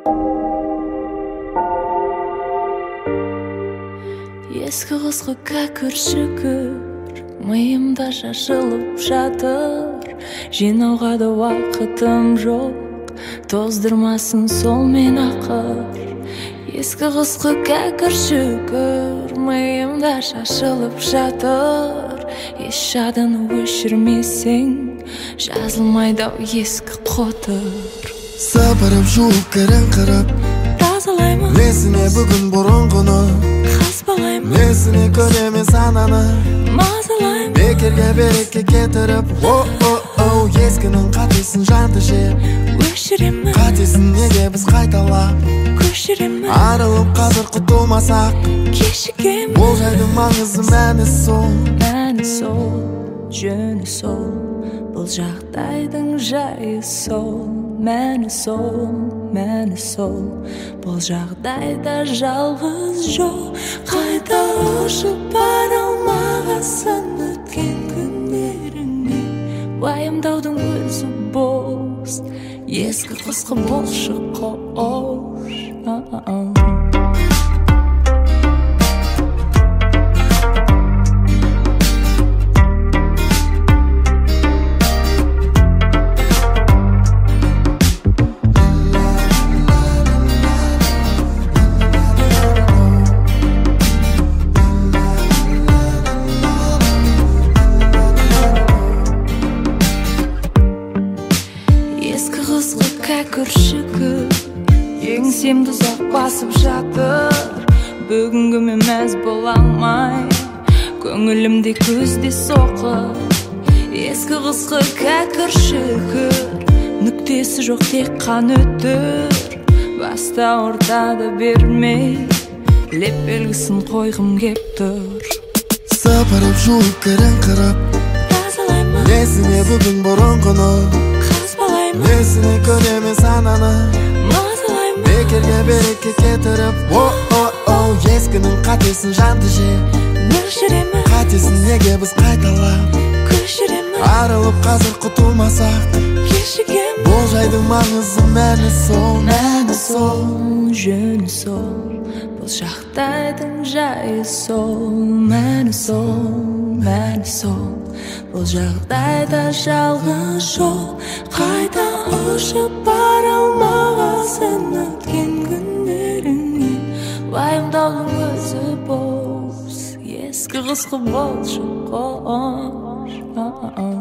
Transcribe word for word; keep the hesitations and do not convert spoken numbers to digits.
Ескі құсқы кәкір шүкір миымда шашылып жатыр, жинауға да уақытым жоқ, тоздырмасын сол мен ақыр. Ескі құсқы кәкір шүкір миымда шашылып жатыр, еш жадыны өшірмесең жазылмайды ау ескі қотыр. Сапырып жуып керен қырып тазалаймын несіне бүгін бұрынғыны, қазбалаймын несіне көремін сананы, мазалаймын бекерге берекке кетіріп. О-о-о, ескінің қатесін жанды жеп өшіремін, қатесін неге біз қайталап көшіремін. Арылып қазір құтылмасақ кешігемін, бұл жайдың маңызы мәні сол, мәні сол, жөні сол, бұл жағдайдың жайы сол, мәні сол, мәні сол, бұл жағдайда жалғыз жол. Қайта ұшып бара алмағасын өткен күндеріңе, уайымдаудың өзі бос, ескі құсқы болшы қош. Ескі құсқы кәкір шүкір еңсемді ұзақ басып жатыр, бүгінгіме мәз бола алмай көңілімде көзде соқыр. Ескі құсқы кәкір шүкір нүктесі жоқ тек қан өтір, баста ортада бермей леп белгісін қойғым кеп тұр. Сапырып жуып керен қырып тазалаймын несіне бүгін бұрынғыны, қазбалаймын несіне көремін сананы, мазалаймын бекерге берекке кетіріп. О-о-о, ескінің қатесін жанды жеп өшіремін, қатесін неге біз қайталап көшіремін. Арылып қазір құтылмасақ кешігемін, бұл жайдың маңызы мәні сол, мәні сол, жөні сол, бұл жағдайдың жайы сол, мәні сол, мәні сол, бұл жағдайда жалғыз жол. Қайта ұшып бара алмағасын өткен күндеріңе, уайымдаудың өзі бос, ескі құсқы болшы қош.